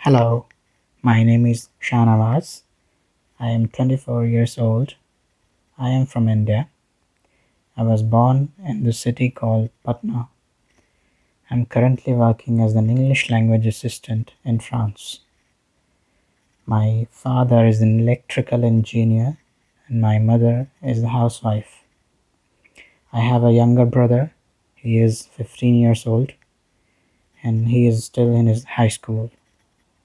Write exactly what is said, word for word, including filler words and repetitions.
Hello, my name is Shanawaz. I am twenty-four years old. I am from India. I was born in the city called Patna. I'm currently working as an English language assistant in France. My father is an electrical engineer and my mother is a housewife. I have a younger brother. He is fifteen years old and he is still in his high school.